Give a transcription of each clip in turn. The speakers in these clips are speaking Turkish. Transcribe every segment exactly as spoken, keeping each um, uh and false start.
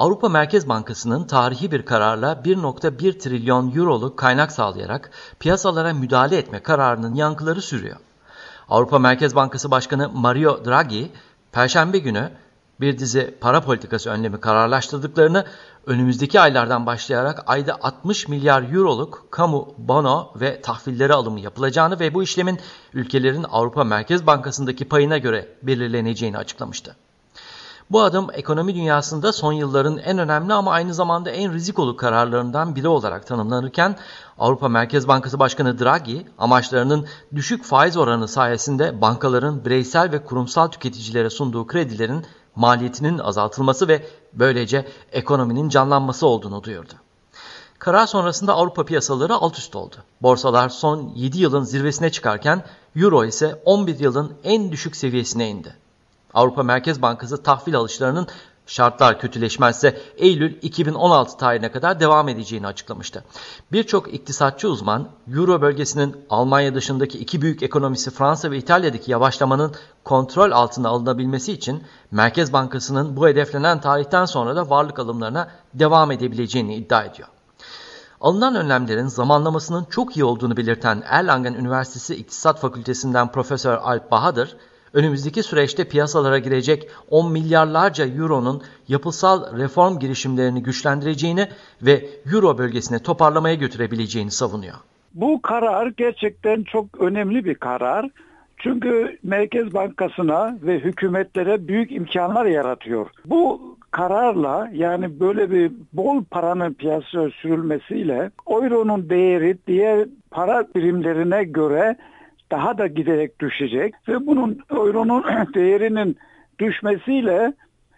Avrupa Merkez Bankası'nın tarihi bir kararla bir virgül bir trilyon euroluk kaynak sağlayarak piyasalara müdahale etme kararının yankıları sürüyor. Avrupa Merkez Bankası Başkanı Mario Draghi, Perşembe günü bir dizi para politikası önlemi kararlaştırdıklarını, önümüzdeki aylardan başlayarak ayda altmış milyar euroluk kamu bono ve tahvilleri alımı yapılacağını ve bu işlemin ülkelerin Avrupa Merkez Bankası'ndaki payına göre belirleneceğini açıklamıştı. Bu adım ekonomi dünyasında son yılların en önemli ama aynı zamanda en rizikolu kararlarından biri olarak tanımlanırken, Avrupa Merkez Bankası Başkanı Draghi, amaçlarının düşük faiz oranı sayesinde bankaların bireysel ve kurumsal tüketicilere sunduğu kredilerin maliyetinin azaltılması ve böylece ekonominin canlanması olduğunu duyurdu. Karar sonrasında Avrupa piyasaları alt üst oldu. Borsalar son yedi yılın zirvesine çıkarken Euro ise on bir yılın en düşük seviyesine indi. Avrupa Merkez Bankası tahvil alışlarının şartlar kötüleşmezse Eylül iki bin on altı tarihine kadar devam edeceğini açıklamıştı. Birçok iktisatçı uzman, Euro bölgesinin Almanya dışındaki iki büyük ekonomisi Fransa ve İtalya'daki yavaşlamanın kontrol altına alınabilmesi için Merkez Bankası'nın bu hedeflenen tarihten sonra da varlık alımlarına devam edebileceğini iddia ediyor. Alınan önlemlerin zamanlamasının çok iyi olduğunu belirten Erlangen Üniversitesi İktisat Fakültesinden Profesör Alp Bahadır, önümüzdeki süreçte piyasalara girecek on milyarlarca euronun yapısal reform girişimlerini güçlendireceğini ve euro bölgesine toparlamaya götürebileceğini savunuyor. Bu karar gerçekten çok önemli bir karar. Çünkü Merkez Bankası'na ve hükümetlere büyük imkanlar yaratıyor. Bu kararla, yani böyle bir bol paranın piyasaya sürülmesiyle euronun değeri diğer para birimlerine göre daha da giderek düşecek ve bunun euronun değerinin düşmesiyle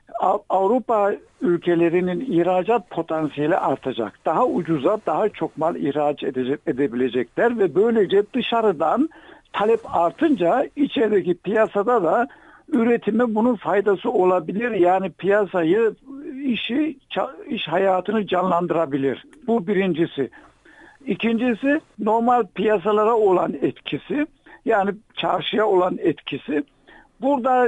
Avrupa ülkelerinin ihracat potansiyeli artacak. Daha ucuza daha çok mal ihraç edecek, edebilecekler ve böylece dışarıdan talep artınca içerideki piyasada da üretime bunun faydası olabilir. Yani piyasayı, işi, iş hayatını canlandırabilir. Bu birincisi. İkincisi, normal piyasalara olan etkisi, yani çarşıya olan etkisi. Burada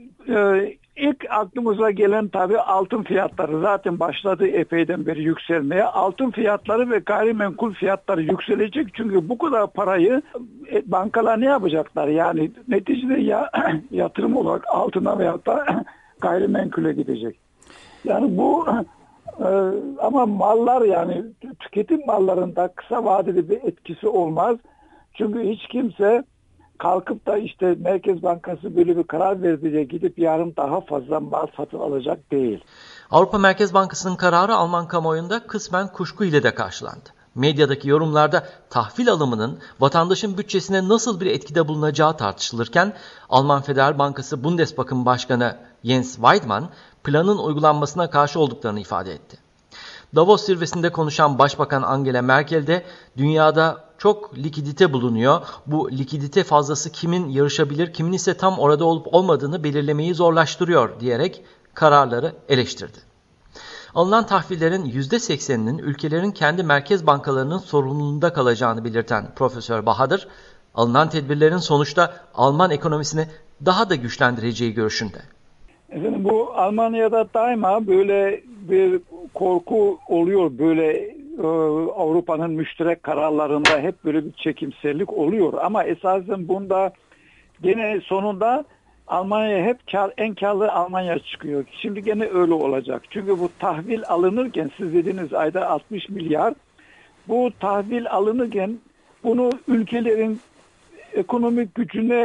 e, ilk aklımıza gelen tabii altın fiyatları, zaten başladı epeyden beri yükselmeye. Altın fiyatları ve gayrimenkul fiyatları yükselecek çünkü bu kadar parayı e, bankalar ne yapacaklar? Yani neticede ya yatırım olarak altına veya da gayrimenkule gidecek. Yani bu Ee, ama mallar, yani tüketim mallarında kısa vadeli bir etkisi olmaz. Çünkü hiç kimse kalkıp da işte Merkez Bankası böyle bir karar verdi diye gidip yarın daha fazla mal satın alacak değil. Avrupa Merkez Bankası'nın kararı Alman kamuoyunda kısmen kuşku ile de karşılandı. Medyadaki yorumlarda tahvil alımının vatandaşın bütçesine nasıl bir etkide bulunacağı tartışılırken, Alman Federal Bankası Bundesbank'ın başkanı Jens Weidmann planın uygulanmasına karşı olduklarını ifade etti. Davos zirvesinde konuşan Başbakan Angela Merkel de dünyada çok likidite bulunuyor. Bu likidite fazlası kimin yarışabilir, kimin ise tam orada olup olmadığını belirlemeyi zorlaştırıyor diyerek kararları eleştirdi. Alınan tahvillerin yüzde sekseninin ülkelerin kendi merkez bankalarının sorumluluğunda kalacağını belirten Profesör Bahadır, alınan tedbirlerin sonuçta Alman ekonomisini daha da güçlendireceği görüşünde. Efendim, bu Almanya'da daima böyle bir korku oluyor, böyle e, Avrupa'nın müşterek kararlarında hep böyle bir çekimsellik oluyor ama esasen bunda gene sonunda Almanya hep kar, en karlı Almanya çıkıyor. Şimdi gene öyle olacak. Çünkü bu tahvil alınırken, siz dediğiniz ayda altmış milyar, bu tahvil alınırken bunu ülkelerin ekonomik gücüne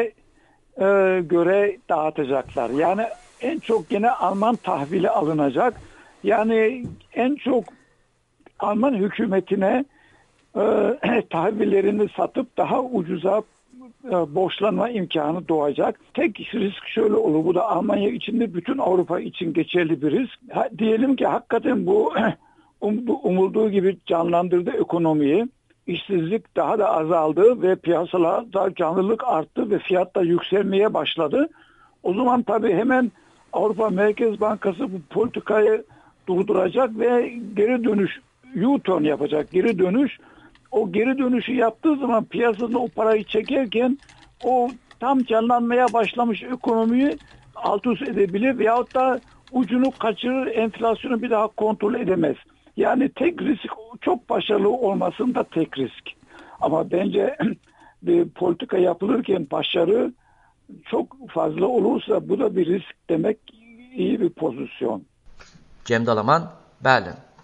e, göre dağıtacaklar. Yani en çok gene Alman tahvili alınacak. Yani en çok Alman hükümetine e, tahvillerini satıp daha ucuza e, borçlanma imkanı doğacak. Tek risk şöyle olur. Bu da Almanya içinde bütün Avrupa için geçerli bir risk. Ha, diyelim ki hakikaten bu umulduğu gibi canlandırdı ekonomiyi. İşsizlik daha da azaldı ve piyasalarda canlılık arttı ve fiyatlar yükselmeye başladı. O zaman tabii hemen Avrupa Merkez Bankası bu politikayı durduracak ve geri dönüş, U-turn yapacak, geri dönüş. O geri dönüşü yaptığı zaman piyasada o parayı çekerken o tam canlanmaya başlamış ekonomiyi alt üst edebilir veyahut da ucunu kaçırır, enflasyonu bir daha kontrol edemez. Yani tek risk çok başarılı olmasında tek risk. Ama bence bir politika yapılırken başarı çok fazla olursa bu da bir risk demek, iyi bir pozisyon. Cem Dalaman, Berlin.